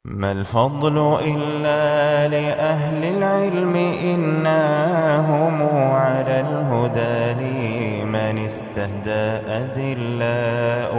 ما الفضل إلا لأهل العلم إنهم على الهدى لمن استهدى أدلاء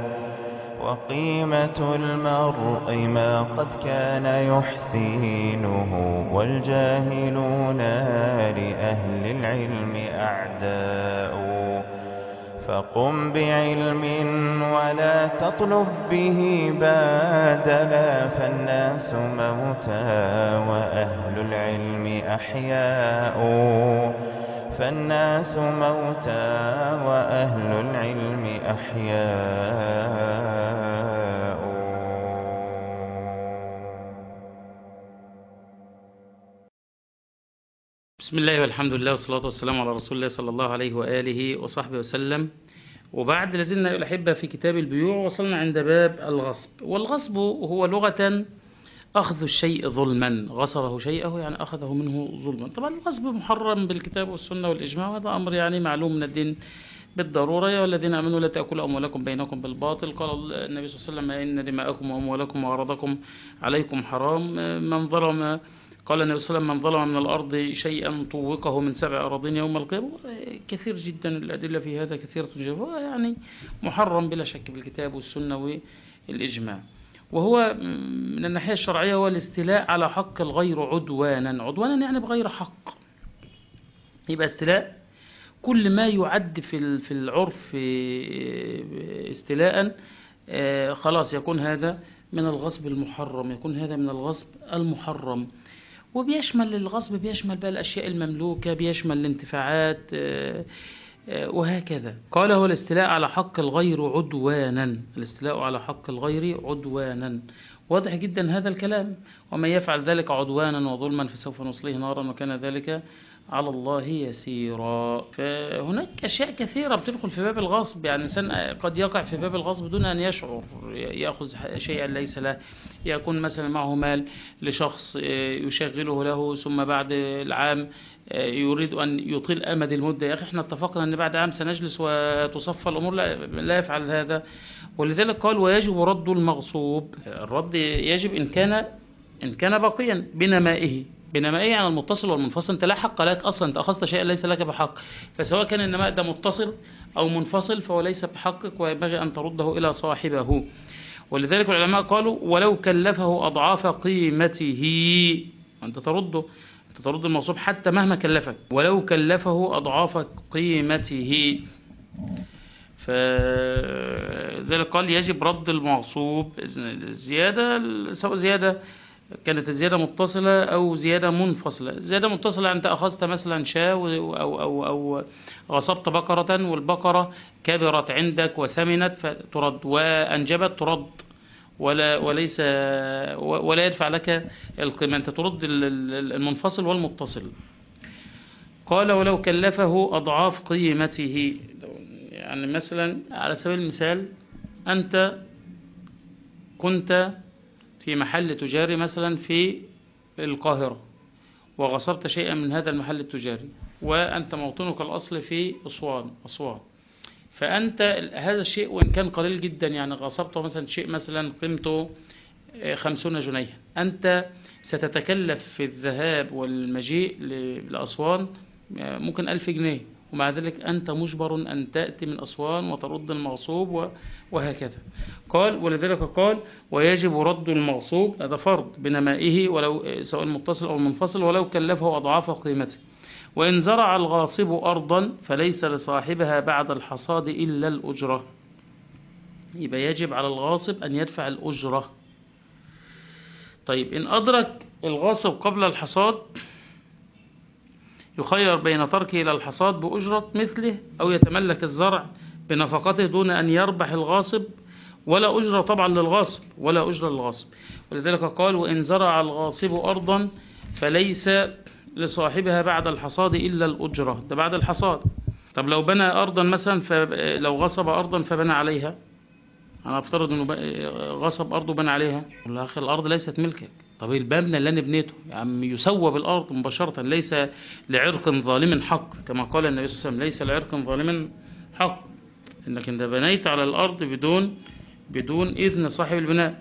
وقيمة المرء ما قد كان يحسينه والجاهلون لأهل العلم أعداء فقم بعلم ولا تطلب به بادلا فالناس موتى وأهل العلم أحياء فالناس موتى وأهل العلم أحياء. بسم الله والحمد لله والصلاة والسلام على رسول الله صلى الله عليه وآله وصحبه وسلم. وبعد لازلنا الأحبة في كتاب البيوع، وصلنا عند باب الغصب. والغصب هو لغة أخذ الشيء ظلما، غصبه شيئه يعني أخذه منه ظلما. طبعا الغصب محرم بالكتاب والسنة والإجماع، وهذا أمر يعني معلوم من الدين بالضرورة. يا الذين آمنوا لا تأكلوا أموالكم بينكم بالباطل، قال النبي صلى الله عليه وسلم إن دماءكم وأموالكم وأعراضكم عليكم حرام. من ظلم قال النبي صلى الله عليه وسلم من ظلم من الأرض شيئا طوقه من 7 أراضين يوم القيامة. كثير جدا الأدلة في هذا، كثيرة جدا، يعني محرم بلا شك بالكتاب والسنة والإجماع. وهو من الناحية الشرعية هو الاستيلاء على حق الغير عدوانا. عدوانا يعني بغير حق. يبقى استيلاء كل ما يعد في العرف استيلاء، خلاص يكون هذا من الغصب المحرم، يكون هذا من الغصب المحرم. وبيشمل الغصب، بيشمل بقى الأشياء المملوكة، بيشمل الانتفاعات، وهكذا. قال هو الاستيلاء على حق الغير عدوانا، الاستيلاء على حق الغير عدوانا. واضح جدا هذا الكلام. ومن يفعل ذلك عدوانا وظلما فسوف نصليه نارا وكان ذلك على الله يسيرا. فهناك أشياء كثيرة بتدخل في باب الغصب. يعني الإنسان قد يقع في باب الغصب دون أن يشعر، يأخذ شيئا ليس له. يكون مثلا معه مال لشخص يشغله له، ثم بعد العام يريد أن يطيل أمد المدة. يا أخي احنا اتفقنا أن بعد عام سنجلس وتصفى الأمور. لا يفعل هذا. ولذلك قال ويجب رد المغصوب. الرد يجب إن كان باقيا بنمائه. بنمائه يعني المتصل والمنفصل. أنت لا حق لك أصلا، أنت أخذت شيئا ليس لك بحق. فسواء كان النماء ده متصل أو منفصل فهو ليس بحقك، وينبغي أن ترده إلى صاحبه. ولذلك العلماء قالوا ولو كلفه أضعاف قيمته. أنت ترد المغصوب حتى مهما كلفك، ولو كلفه أضعاف قيمته. فذلك قال يجب رد المغصوب زيادة، سواء زيادة كانت الزيادة متصلة أو زيادة منفصلة. زيادة متصلة أنت أخذت مثلا شاة أو غصبت بقرة، والبقرة كبرت عندك وسمنت فترد، وأنجبت ترد، ولا يدفع لك القيمة. أنت ترد المنفصل والمتصل. قال ولو كلفه أضعاف قيمته. يعني مثلا على سبيل المثال أنت كنت في محل تجاري مثلا في القاهرة، وغصبت شيئا من هذا المحل التجاري، وأنت موطنك الأصل في أسوان. فأنت هذا الشيء وإن كان قليل جدا، يعني غصبته مثلا شيء مثلا قيمته 50 جنيه، أنت ستتكلف في الذهاب والمجيء لأسوان ممكن 1000 جنيه، ومع ذلك أنت مجبر أن تأتي من أسوان وترد المغصوب وهكذا. قال ولذلك قال ويجب رد المغصوب، هذا فرض بنمائه ولو سواء متصل أو منفصل، ولو كلفه أضعاف قيمته. وإن زرع الغاصب أرضا فليس لصاحبها بعد الحصاد إلا الأجرة. يبقى يجب على الغاصب أن يدفع الأجرة. طيب إن أدرك الغاصب قبل الحصاد يخير بين تركه إلى الحصاد بأجرة مثله، أو يتملك الزرع بنفقته دون أن يربح الغاصب، ولا أجرة طبعا للغاصب، ولا أجرة للغاصب. ولذلك قال وإن زرع الغاصب أرضا فليس لصاحبها بعد الحصاد إلا الأجرة. ده بعد الحصاد. طب لو بنى أرضا مثلا، لو غصب أرضا فبنى عليها، أنا أفترض أنه غصب أرضه بنى عليها، والله أخي الأرض ليست ملكك. طب المبنى اللي أنا بنيته يا عم يسوى بالأرض مباشرة، ليس لعرق ظالم حق، كما قال النبي صلى الله عليه وسلم ليس لعرق ظالم حق، إنك أنت بنيت على الأرض بدون إذن صاحب البناء.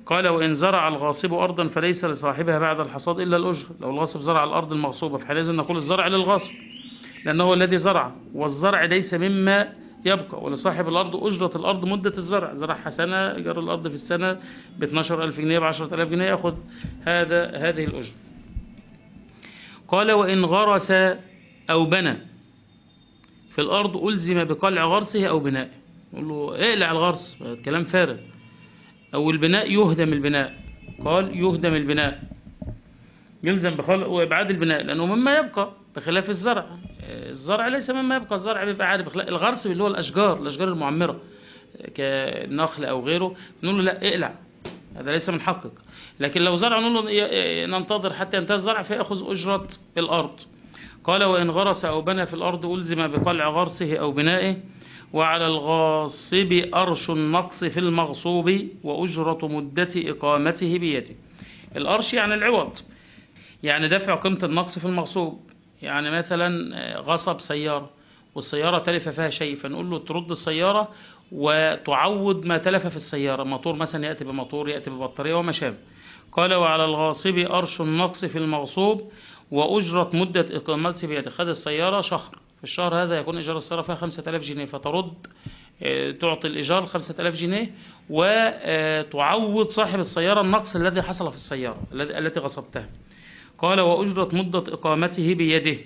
قال وإن زرع الغاصب أرضا فليس لصاحبها بعد الحصاد إلا الأجر. لو الغاصب زرع الأرض المغصوبة فحينئذ نقول الزرع للغاصب لأنه هو الذي زرع، والزرع ليس مما يبقى، ولصاحب الأرض أجرة الأرض مدة الزرع. زرعها سنة، إيجار الأرض في السنة ب 12,000 جنيه، ب 10,000 جنيه، يأخذ هذه الأجرة. قال وإن غرس أو بنى في الأرض ألزم بقلع غرسه أو بنائه. يقول له اقلع الغرس، كلام فارغ. أو البناء يهدم البناء، قال يهدم البناء، يلزم بخلق وإبعاد البناء لأنه مما يبقى بخلاف الزرع. الزرع ليس مما يبقى، الزرع بيبقى عادي بخلاف الغرس اللي هو الأشجار المعمرة كالنخل أو غيره، نقول له لا اقلع، هذا ليس من حقك. لكن لو زرع نقول له ننتظر حتى ينتهي الزرع فيأخذ أجرة الأرض. قال وإن غرس أو بنى في الأرض ألزم بقلع غرسه أو بنائه، وعلى الغاصب أرش النقص في المغصوب وأجرة مدة إقامته بيده. الأرش يعني العوض، يعني دفع قيمة النقص في المغصوب. يعني مثلا غصب سيارة والسيارة تلف فيها شيء، فنقول له ترد السيارة وتعوض ما تلف في السيارة، موتور مثلا يأتي بموتور، يأتي ببطارية وما شابه. قال وعلى الغاصب أرش النقص في المغصوب وأجرة مدة إقامته بيده. خد السيارة شهر، في الشهر هذا يكون إيجار السيارة فيها 5,000 جنيه، فترد تعطي الإيجار 5,000 جنيه وتعوض صاحب السيارة النقص الذي حصل في السيارة التي غصبتها. قال وأجرة مدة إقامته بيده.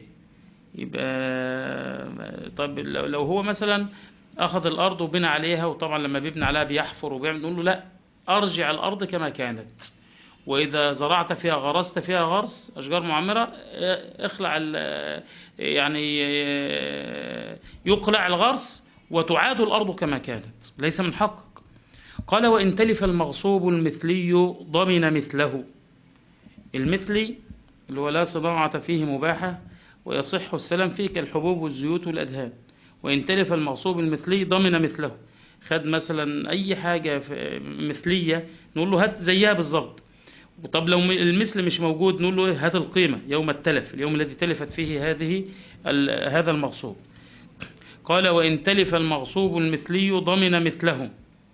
يبقى طيب لو هو مثلا أخذ الأرض وبنى عليها، وطبعا لما بيبني عليها بيحفر وبيعمل، نقول له لا أرجع الأرض كما كانت، وإذا زرعت فيها غرست فيها غرس أشجار معمرة اخلع يعني يقلع الغرس وتعاد الأرض كما كانت، ليس من حقك. قال وإن تلف المغصوب المثلي ضمن مثله. المثلي اللي هو لا صناعة فيه مباحة ويصح السلام فيه كالحبوب والزيوت والأدهان. وإن تلف المغصوب المثلي ضمن مثله. خد مثلا أي حاجة مثلية نقول له هات زيها بالضبط. طب لو المثل مش موجود نقول له هات القيمة يوم التلف، اليوم الذي تلفت فيه هذا المغصوب. قال وإن تلف المغصوب المثلي ضمن مثله،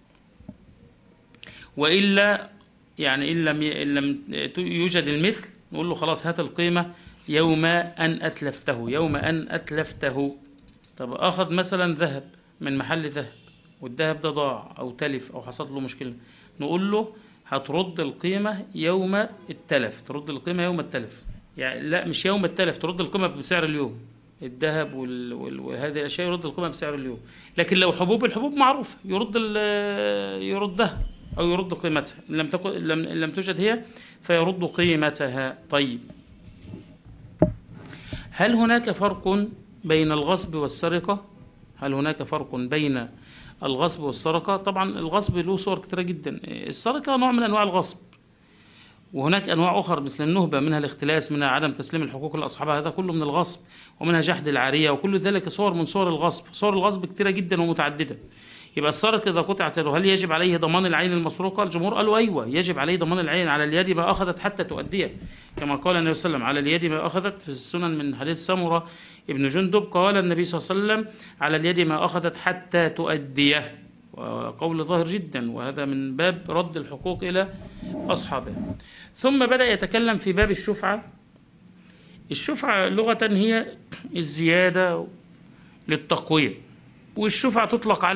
وإلا يعني إن لم يوجد المثل نقول له خلاص هات القيمة يوم أن أتلفته. طب أخذ مثلا ذهب من محل ذهب، والذهب ده ضاع أو تلف أو حصل له مشكلة، نقول له هترد القيمة يوم التلف، ترد القيمة يوم التلف. يعني لا مش يوم التلف، ترد القيمة بسعر اليوم. الذهب وهذه الأشياء يرد القيمة بسعر اليوم. لكن لو الحبوب معروفة يردها أو يرد قيمتها، إن لم توجد هي فيرد قيمتها. طيب هل هناك فرق بين الغصب والسرقة؟ طبعا الغصب له صور كثيرة جدا. السرقة نوع من أنواع الغصب، وهناك أنواع أخرى مثل النهبة، منها الاختلاس، منها عدم تسليم الحقوق لأصحابها، هذا كله من الغصب، ومنها جحد العارية، وكل ذلك صور من صور الغصب. صور الغصب كثيرة جدا ومتعددة. يبقى السارق إذا قطعت يده هل يجب عليه ضمان العين المسروقة؟ الجمهور قالوا أيوة يجب عليه ضمان العين، على اليد ما أخذت حتى تؤديه، كما قال النبي صلى الله عليه وسلم على اليد ما أخذت. في السنن من حديث سمرة ابن جندب قال النبي صلى الله عليه وسلم على اليد ما أخذت حتى تؤديه، وقول ظاهر جدا، وهذا من باب رد الحقوق إلى أصحابها. ثم بدأ يتكلم في باب الشفعة. الشفعة لغة هي الزيادة للتقوية، والشفعة تطلق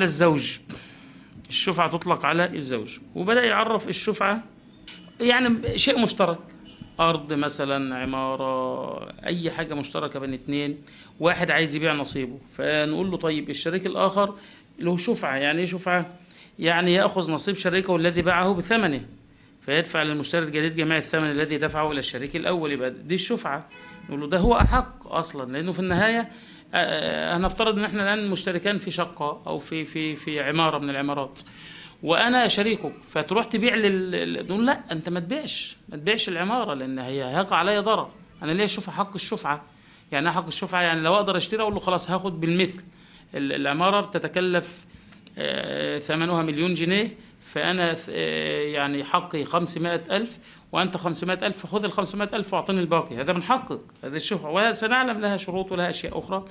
على الزوج. وبدأ يعرف الشفعة يعني شيء مشترك، أرض مثلا، عمارة، أي حاجة مشتركة بين اثنين، واحد عايز يبيع نصيبه، فنقول له طيب الشريك الآخر له شفعة. يعني إيه شفعة؟ يعني يأخذ نصيب شريكه الذي باعه بثمنه، فيدفع للمشتري الجديد جميع الثمن الذي دفعه إلى الشريك الأول. يبقى دي الشفعة. نقول له ده هو أحق أصلا، لأنه في النهاية هنفترض ان احنا الان مشتركان في شقة او في عمارة من العمارات، وانا شريكك، فتروح تبيع نقول لا انت ما تبيعش العمارة، لان هيقع عليا ضرر. انا ليه اشوف حق الشفعة؟ يعني حق الشفعة يعني لو اقدر اشتري اقول له خلاص هاخد بالمثل. العمارة بتتكلف ثمنها 1,000,000 جنيه، فانا يعني حقي 500,000 وأنت 500,000، فخذ 500,000 وأعطني الباقي. هذا من حقك، هذا الشفعة، وسنعلم لها شروط ولها أشياء أخرى.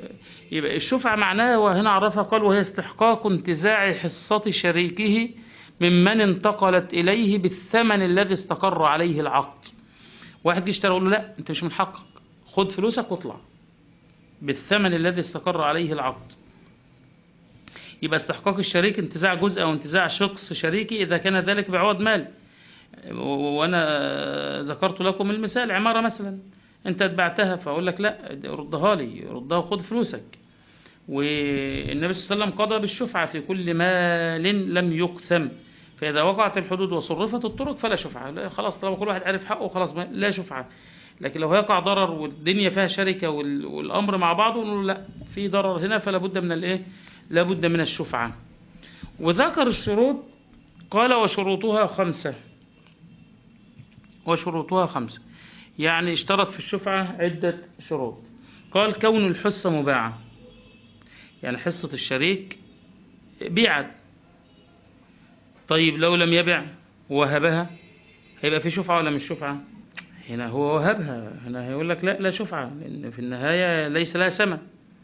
ويبقى الشفعة معناها وهنا عرفها قال وهي استحقاق انتزاع حصة شريكه ممن انتقلت إليه بالثمن الذي استقر عليه العقد. واحد جه اشترى، يقول له لا أنت مش من حقك، خد فلوسك واطلع بالثمن الذي استقر عليه العقد. يبقى استحقاق الشريك انتزاع جزء أو انتزاع شخص شريكي إذا كان ذلك بعوض مال. وأنا ذكرت لكم المثال، عمارة مثلا أنت اتبعتها، فأقول لك لا ردها لي، ردها وخد فلوسك. والنبي صلى الله عليه وسلم قضى بالشفعة في كل مال لم يقسم، فإذا وقعت الحدود وصرفت الطرق فلا شفعة. خلاص طالما كل واحد عارف حقه خلاص لا شفعة. لكن لو هيقع ضرر والدنيا فيها شركة والأمر مع بعضه، نقول لا في ضرر هنا فلا بد من الإيه؟ لا بد من الشفعة. وذكر الشروط، قال وشروطها 5. وشروطها 5 يعني اشترط في الشفعة عدة شروط. قال كون الحصة مباعة، يعني حصة الشريك بيعت. طيب لو لم يبع وهبها هيبقى في شفعة ولا مش شفعة؟ هنا هو وهبها، هنا هيقول لك لا شفعة، لأن في النهاية ليس لها ثمن.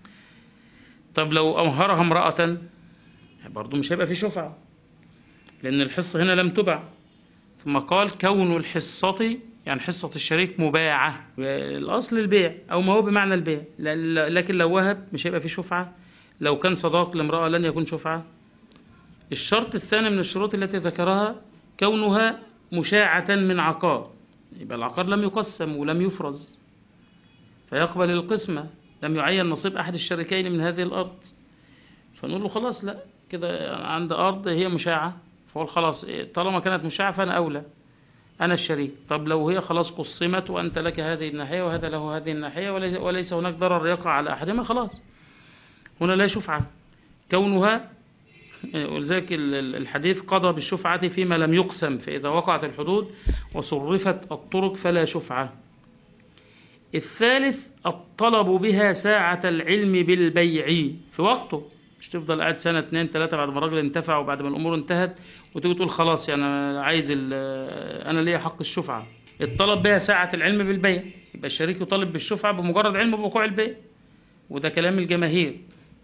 طب لو أمهرها امرأة برضو مش هيبقى في شفعة، لأن الحصة هنا لم تبع. ثم قال كون الحصة، يعني حصة الشريك مباعة، الأصل البيع أو ما هو بمعنى البيع، لكن لو وهب مش هيبقى في شفعة. لو كان صداق لامرأة لن يكون شفعة. الشرط الثاني من الشروط التي ذكرها كونها مشاعة من عقار، يبقى العقار لم يقسم ولم يفرز فيقبل القسمة، لم يعين نصيب أحد الشريكين من هذه الأرض. فنقول له خلاص لا كده عند أرض هي مشاعة، فقول خلاص طالما كانت مشاعة فأنا أولى، أنا الشريك. طب لو هي خلاص قسمت وأنت لك هذه الناحية وهذا له هذه الناحية وليس هناك ضرر يقع على أحدهما، خلاص هنا لا شفعة. كونها، ولذلك الحديث قضى بالشفعة فيما لم يقسم، فإذا وقعت الحدود وصرفت الطرق فلا شفعة. الثالث الطلب بها ساعة العلم بالبيع في وقته، مش تفضل قاعد سنة 2 3 بعد ما الراجل انتفع وبعد ما الأمور انتهت وتيجي تقول خلاص يعني أنا عايز أنا ليا حق الشفعة. الطلب بها ساعة العلم بالبيع، يبقى الشريك يطالب بالشفعة بمجرد علمه بوقوع البيع، وده كلام الجماهير.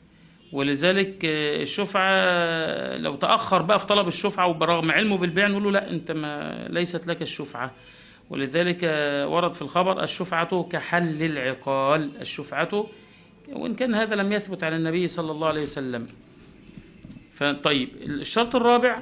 ولذلك الشفعة لو تأخر بقى في طلب الشفعة وبرغم علمه بالبيع نقول له لا أنت ليست لك الشفعة. ولذلك ورد في الخبر الشفعة كحل العقال، الشفعة، وإن كان هذا لم يثبت عن النبي صلى الله عليه وسلم. طيب الشرط الرابع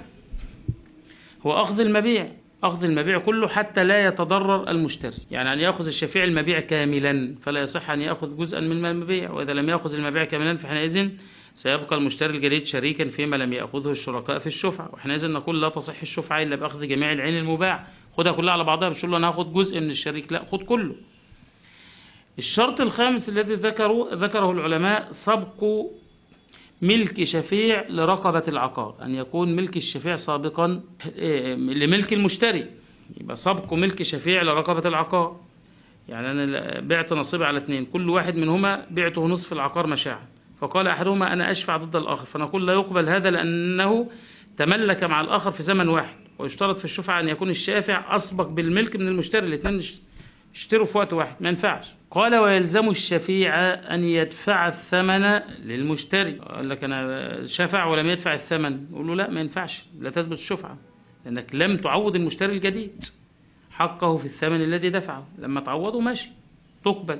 هو أخذ المبيع، أخذ المبيع كله حتى لا يتضرر المشتري، يعني أن يأخذ الشفيع المبيع كاملا فلا يصح أن يأخذ جزءا من المبيع، وإذا لم يأخذ المبيع كاملا فحينئذ سيبقى المشتري الجديد شريكا فيما لم يأخذه الشركاء في الشفعة، وحينئذ نقول لا تصح الشفعة إلا بأخذ جميع العين المباع. خدها كلها على بعضها، مش تقول له أنا هاخد جزء من الشريك، لا خد كله. الشرط الخامس الذي ذكره العلماء سبق ملك شفيع لرقبة العقار، أن يكون ملك الشفيع سابقا لملك المشتري، يبقى سبق ملك شفيع لرقبة العقار. يعني أنا بعت نصيبي على 2، كل واحد منهما بعته نصف العقار مشاعة، فقال أحدهما أنا أشفع ضد الآخر، فنقول لا يقبل هذا لأنه تملك مع الآخر في زمن واحد، ويشترط في الشفعة أن يكون الشافع أسبق بالملك من المشتري، الاثنين اشتروا في وقت واحد ما ينفعش. قال ويلزم الشفيع أن يدفع الثمن للمشتري. قال لك أنا شفع ولم يدفع الثمن، نقول له لا ما ينفعش، لا تثبت الشفعة لأنك لم تعوض المشتري الجديد حقه في الثمن الذي دفعه، لما تعوضه ماشي تقبل.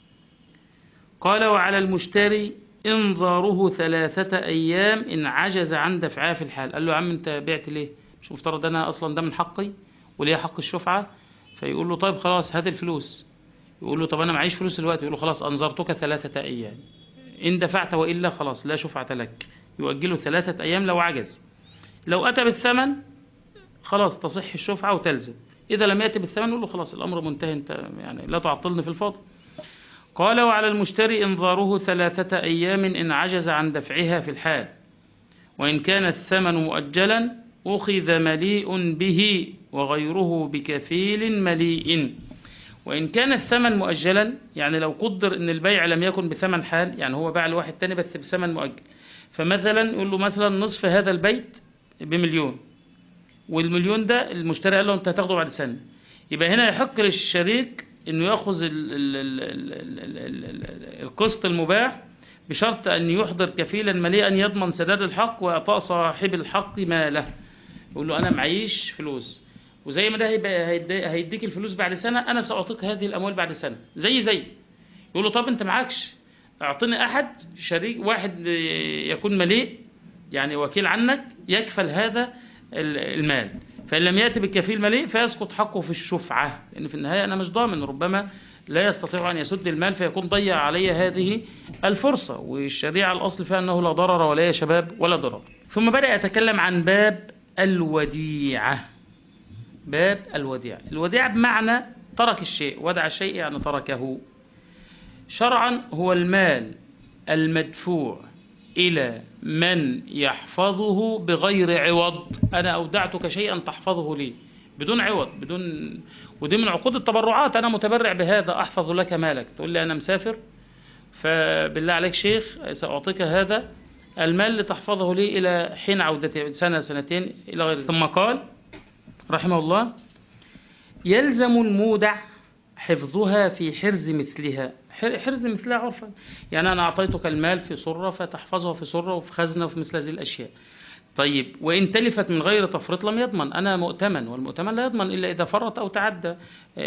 قال وعلى المشتري انظاره 3 أيام إن عجز عن دفعها في الحال. قال له يا عم أنت بعت ليه؟ مش مفترض أنا أصلا ده من حقي وليه حق الشفعة؟ فيقول له طيب خلاص هات الفلوس. يقول له طب أنا معيش فلوس دلوقتي، يقول له خلاص أنظرتك 3 أيام، إن دفعت وإلا خلاص لا شفعة لك. يؤجله 3 أيام لو عجز. لو أتى بالثمن خلاص تصح الشفعة وتلزم، إذا لم يأتي بالثمن يقول له خلاص الأمر منتهي، أنت يعني لا تعطلني في الفاضل. قال وعلى المشتري انظاره 3 أيام إن عجز عن دفعها في الحال، وإن كان الثمن مؤجلا أخذ مليء به وغيره بكفيل مليء. وإن كان الثمن مؤجلا، يعني لو قدر أن البيع لم يكن بثمن حال، يعني هو باع لواحد تاني بس بثمن مؤجل، فمثلا يقول له مثلا نصف هذا البيت ب1,000,000، والمليون ده المشتري قال له أنت هتاخده بعد سنة، يبقى هنا يحق للشريك أنه يأخذ القسط المباع بشرط أن يحضر كفيلا مليئا يضمن سداد الحق وإعطاء صاحب الحق ماله. يقول له أنا معيش فلوس، وزي ما ده هيديك الفلوس بعد سنة، أنا سأعطيك هذه الأموال بعد سنة زي يقول له طب أنت معكش، أعطني أحد شريك واحد يكون مليء يعني وكيل عنك يكفل هذا المال، فإن لم يأتي بالكفيل مليء فيسقط حقه في الشفعة، لأن في النهاية أنا مش ضامن، ربما لا يستطيع أن يسد المال فيكون ضيع علي هذه الفرصة، والشريعة الأصل فيها أنه لا ضرر ولا يا شباب ولا ضرر. ثم بدأ يتكلم عن باب الوديعة. باب الوديعة بمعنى ترك الشيء، ودع الشيء يعني تركه. شرعا هو المال المدفوع إلى من يحفظه بغير عوض. أنا أودعتك شيئا تحفظه لي بدون عوض، ودي من عقود التبرعات، أنا متبرع بهذا أحفظ لك مالك، تقول لي أنا مسافر فبالله عليك شيخ سأعطيك هذا المال لتحفظه لي إلى حين عودتي، سنة سنتين إلى غير ذلك. ثم قال رحمه الله يلزم المودع حفظها في حرز مثلها. حرز مثلها عرفا يعني أنا أعطيتك المال في سرة فتحفظه في سرة وفي خزنة وفي مثل هذه الأشياء. طيب وإن تلفت من غير تفريط لم يضمن، أنا مؤتمن، والمؤتمن لا يضمن إلا إذا فرط أو تعدى،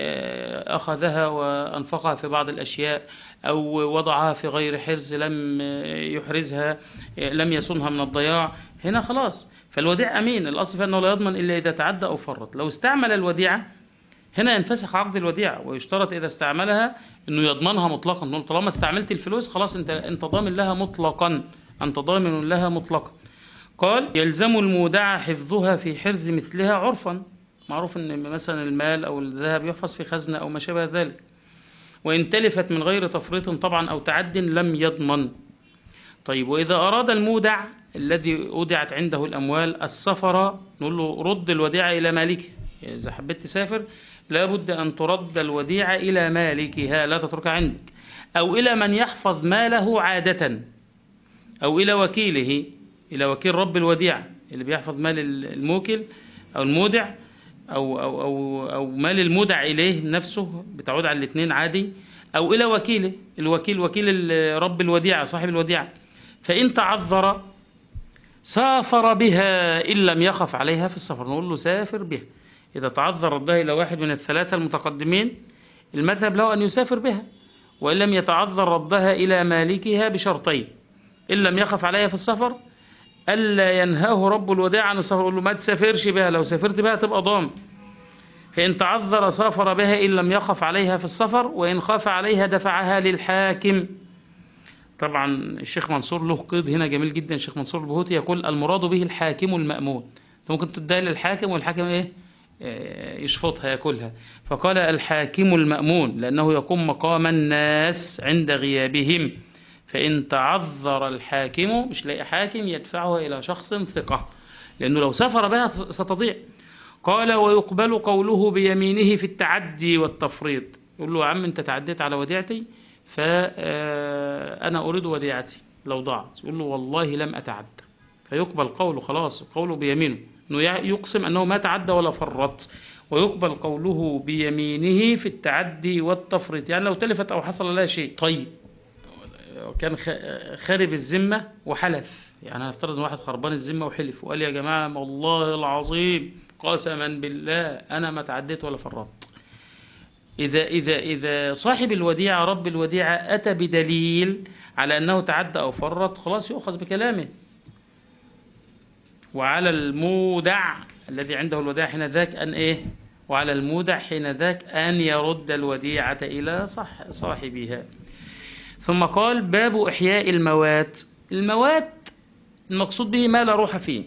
أخذها وأنفقها في بعض الأشياء أو وضعها في غير حرز لم يحرزها، لم يصنها من الضياع، هنا خلاص. فالوديع أمين، الأصل أنه لا يضمن إلا إذا تعدى أو فرط. لو استعمل الوديعة هنا ينفسخ عقد الوديعة، ويشترط إذا استعملها أنه يضمنها مطلقا، نقول طالما استعملت الفلوس خلاص أنت ضامن لها مطلقا، أنت ضامن لها مطلقا. قال يلزم المودع حفظها في حرز مثلها عرفا، معروف أن مثلا المال أو الذهب يحفظ في خزنة أو ما شابه ذلك. وإن تلفت من غير تفريط طبعا أو تعد لم يضمن. طيب وإذا أراد المودع الذي أودعت عنده الأموال السفر، نقول له رد الوديعة إلى مالكه. إذا حبيت تسافر لابد أن ترد الوديعة إلى مالكها، لا تتركها عندك، أو إلى من يحفظ ماله عادة، أو إلى وكيله، إلى وكيل رب الوديعة اللي بيحفظ مال الموكل أو المودع، أو مال المودع إليه نفسه بتعود على الاثنين عادي، أو إلى وكيله، وكيل رب الوديعة صاحب الوديعة. فإن تعذر سافر بها إن لم يخف عليها في السفر، نقول له سافر بها. إذا تعذر ردها إلى واحد من الثلاثة المتقدمين المذهب له أن يسافر بها، وإن لم يتعذر ردها إلى مالكها بشرطين: إن لم يخف عليها في السفر ألا ينهاه رب الوديعة عن السفر، يقول له ما تسافرش بها، لو سافرت بها تبقى ضامن. فإن تعذر سافر بها إن لم يخف عليها في السفر، وإن خاف عليها دفعها للحاكم. طبعا الشيخ منصور له قيد هنا جميل جدا، الشيخ منصور البهوتي يقول المراد به الحاكم المأمون. ممكن تدعي للحاكم والحاكم يشفطها يأكلها، فقال الحاكم المأمون لأنه يقوم مقام الناس عند غيابهم. فإن تعذر الحاكم مش لاقي حاكم يدفعها إلى شخص ثقة، لأنه لو سافر بها ستضيع. قال ويقبل قوله بيمينه في التعدي والتفريط، يقول له يا عم أنت تعديت على وديعتي فأنا أريد وديعتي لو ضاعت، يقول له والله لم أتعدى، فيقبل قوله خلاص، قوله بيمينه أنه يقسم أنه ما تعدى ولا فرط. ويقبل قوله بيمينه في التعدي والتفريط، يعني لو تلفت أو حصل لها شيء. طيب كان خارب الذمة وحلف، يعني هنفترض ان واحد خربان الذمة وحلف وقال يا جماعة والله العظيم قسما بالله أنا ما تعديت ولا فرطت. إذا صاحب الوديعة رب الوديعة أتى بدليل على أنه تعدى أو فرط خلاص يؤخذ بكلامه. وعلى المودع الذي عنده الوديعة حين ذاك أن وعلى المودع حين ذاك أن يرد الوديعة إلى صاحبها. ثم قال باب إحياء الموات. الموات المقصود به ما لا روح فيه.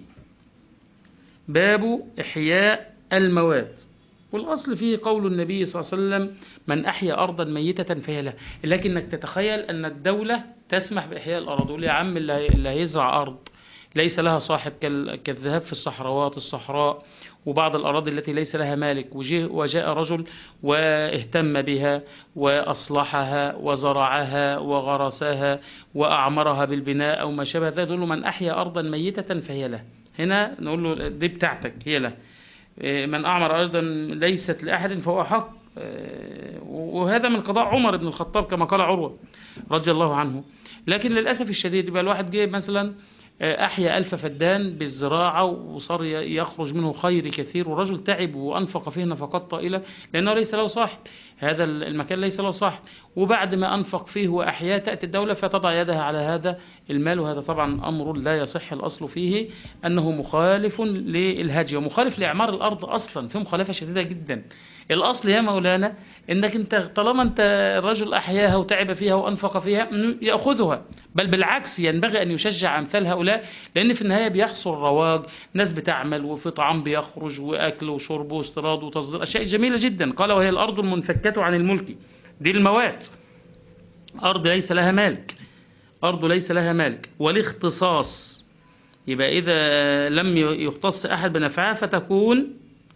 باب إحياء الموات، والأصل فيه قول النبي صلى الله عليه وسلم من أحيا أرضا ميتة فهي له. لكنك تتخيل أن الدولة تسمح بإحياء الأرض، يقول يا عم اللي هيزرع أرض ليس لها صاحب كالذهاب في الصحراء وبعض الأراضي التي ليس لها مالك، وجاء رجل واهتم بها وأصلحها وزرعها وغرسها وأعمرها بالبناء أو ما شابه ذلك، نقول له من أحيا أرضا ميتة فهي له. هنا نقول له دي بتاعتك هي له. من أعمر أرضا ليست لأحد فهو حق. وهذا من قضاء عمر بن الخطاب كما قال عروة رضي الله عنه. لكن للأسف الشديد يبقى الواحد جايب مثلا أحيا 1000 فدان بالزراعة وصار يخرج منه خير كثير، والرجل تعب وأنفق فيه نفقات طائلة لأنه ليس له صاحب، هذا المكان ليس له صاحب، وبعد ما أنفق فيه وأحياه تأتي الدولة فتضع يدها على هذا المال، وهذا طبعا أمر لا يصح. الأصل فيه أنه مخالف للهدي ومخالف لإعمار الأرض أصلا، في مخالفة شديدة جدا. الأصل يا مولانا إنك أنت طالما أنت الرجل أحياها وتعب فيها وأنفق فيها يأخذها، بل بالعكس ينبغي أن يشجع أمثال هؤلاء، لأن في النهاية بيحصل رواج، ناس بتعمل وفي طعام بيخرج وأكل وشرب واستيراد وتصدير، أشياء جميلة جدا. قال وهي الأرض المنفكة عن الملك، دي الموات، أرض ليس لها مالك، أرض ليس لها مالك. والاختصاص يبقى إذا لم يختص أحد بنفعها فتكون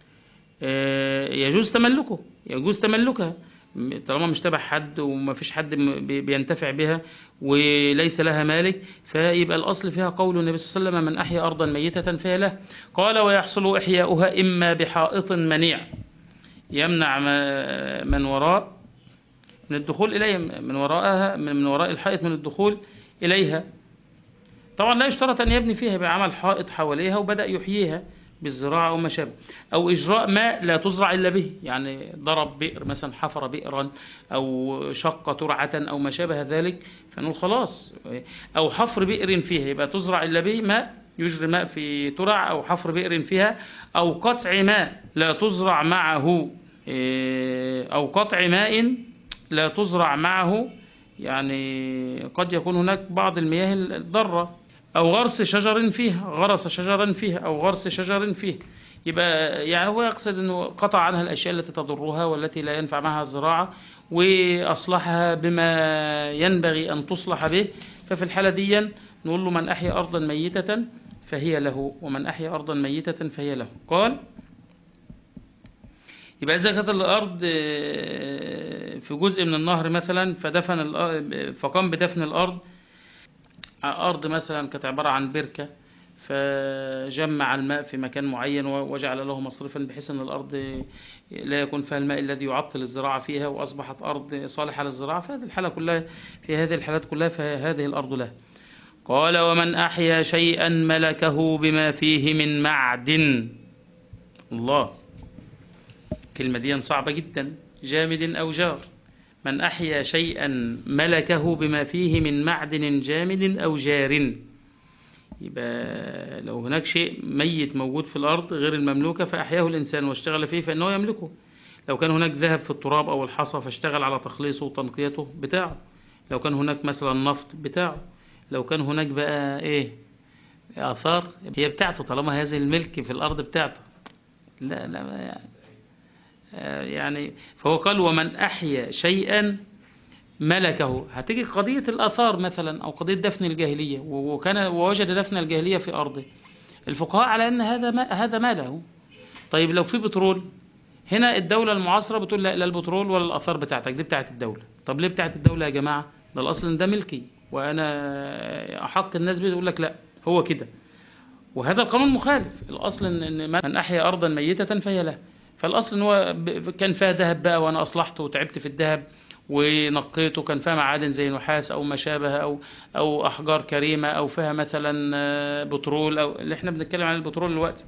يجوز تملكه، يجوز تملكها طالما مش تبع حد وما فيش حد بينتفع بها وليس لها مالك، فيبقى الأصل فيها قول النبي صلى الله عليه وسلم من أحيا أرضا ميتة فهي له. قال ويحصل إحياؤها إما بحائط منيع يمنع من وراء من الدخول إليها، من وراءها من وراء الحائط من الدخول إليها. طبعا لا يشترط أن يبني فيها بعمل حائط حواليها وبدأ يحييها بالزراعة أو ما شابه، أو إجراء ماء لا تزرع إلا به، يعني ضرب بئر مثلا، حفر بئرا أو شق ترعة أو ما شابه ذلك، فنقول خلاص. أو حفر بئر فيها يبقى تزرع إلا به ماء، يجري ماء في ترع، أو حفر بئر فيها، أو قطع ماء لا تزرع معه، أو قطع ماء لا تزرع معه، يعني قد يكون هناك بعض المياه الضارة، أو غرس شجر فيها، غرس شجرا فيها، أو غرس شجر فيه. يبقى يعني هو يقصد أنه قطع عنها الأشياء التي تضرها والتي لا ينفع معها الزراعة، وأصلحها بما ينبغي أن تصلح به. ففي الحالة دي نقول له من أحيا أرضا ميتة فهي له، ومن أحيا أرضا ميتة فهي له. قال يبقى إذا كانت الأرض في جزء من النهر مثلا فقام بدفن الأرض، أرض مثلا كانت عبارة عن بركة فجمع الماء في مكان معين وجعل له مصرفا بحيث أن الأرض لا يكون فيها الماء الذي يعطل الزراعة فيها، وأصبحت أرض صالحة للزراعة، فهذه الحالة كلها، في هذه الحالات كلها فهذه الأرض له. قال ومن أحيا شيئا ملكه بما فيه من معدن، الله كلمة دي صعبة جدا، جامد أو جار. من أحيا شيئا ملكه بما فيه من معدن جامد أو جار، يبقى لو هناك شيء ميت موجود في الأرض غير المملوكة فأحياه الإنسان واشتغل فيه فإنه يملكه. لو كان هناك ذهب في التراب أو الحصى فاشتغل على تخليصه وتنقيته بتاعه. لو كان هناك مثلا نفط بتاعه. لو كان هناك بقى آثار هي بتاعته، طالما هذه الملك في الأرض بتاعته. لا يعني فهو قال ومن أحيا شيئا ملكه. هتيجي قضية الآثار مثلا أو قضية دفن الجاهلية، ووجد دفن الجاهلية في أرضه، الفقهاء على أن هذا ماله. طيب لو في بترول، هنا الدولة المعاصرة بتقول لا البترول ولا الآثار بتاعتك دي بتاعت الدولة. طب ليه بتاعت الدولة يا جماعة؟ ده الأصل إن ده ملكي وأنا أحق الناس بيه، يقول لك لا هو كده، وهذا القانون مخالف. الأصل إن من أحيا أرضا ميتة فهي له. فالأصل إن هو كان فيها ذهب بقى وأنا أصلحته وتعبت في الذهب ونقيته، كان فيها معادن زي نحاس أو ما شابه أو أحجار كريمة، أو فيها مثلا بترول، أو اللي احنا بنتكلم عن البترول الوقت.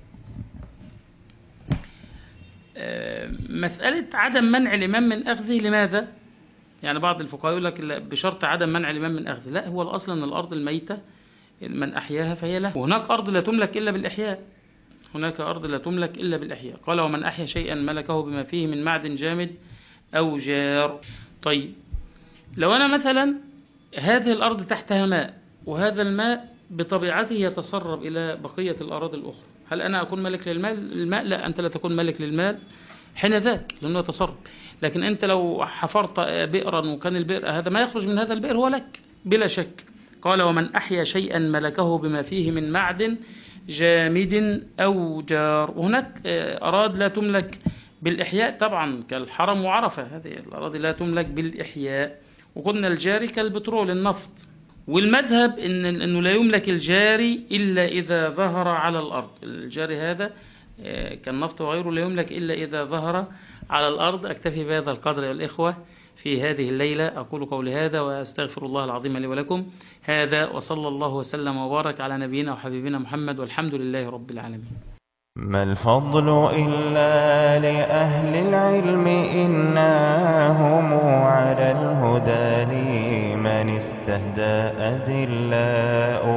مسألة عدم منع الإمام من أخذه، لماذا؟ يعني بعض الفقهاء يقول لك بشرط عدم منع الإمام من أخذه. لا، هو الأصل أن الأرض الميتة من أحياها فهي له، وهناك أرض لا تملك إلا بالإحياء، هناك أرض لا تملك إلا بالإحياء. قال ومن أحيا شيئا ملكه بما فيه من معدن جامد أو جار. طيب لو أنا مثلا هذه الأرض تحتها ماء، وهذا الماء بطبيعته يتسرب إلى بقية الأراضي الأخرى، هل أنا أكون ملك للماء؟ لا، أنت لا تكون ملك للماء حين ذاك لأنه يتسرب. لكن أنت لو حفرت بئرا وكان البئر هذا ما يخرج من هذا البئر هو لك بلا شك. قال ومن أحيا شيئا ملكه بما فيه من معدن جامد أو جار. وهناك أراضي لا تملك بالإحياء طبعا كالحرم وعرفة، هذه الأراضي لا تملك بالإحياء. وقلنا الجاري كالبترول النفط. والمذهب إنه لا يملك الجاري إلا إذا ظهر على الأرض. الجاري هذا كالنفط وغيره لا يملك إلا إذا ظهر على الأرض. أكتفي بهذا القدر يا الإخوة، في هذه الليلة. أقول قولي هذا وأستغفر الله العظيم لي ولكم. هذا وصلى الله وسلم وبارك على نبينا وحبيبنا محمد، والحمد لله رب العالمين. ما الفضل إلا لأهل العلم إنهم على الهدى لمن استهدى أذلاء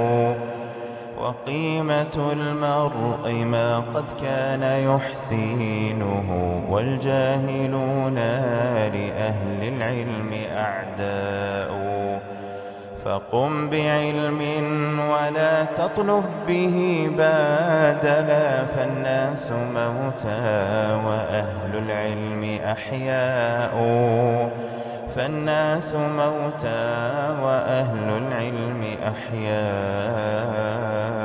وقيمة المرء ما قد كان يحسينه والجاهلون لأهل العلم أعداء فقم بعلم ولا تطلب به بادلا فالناس موتى وأهل العلم أحياء فالناس موتى وأهل العلم أحياء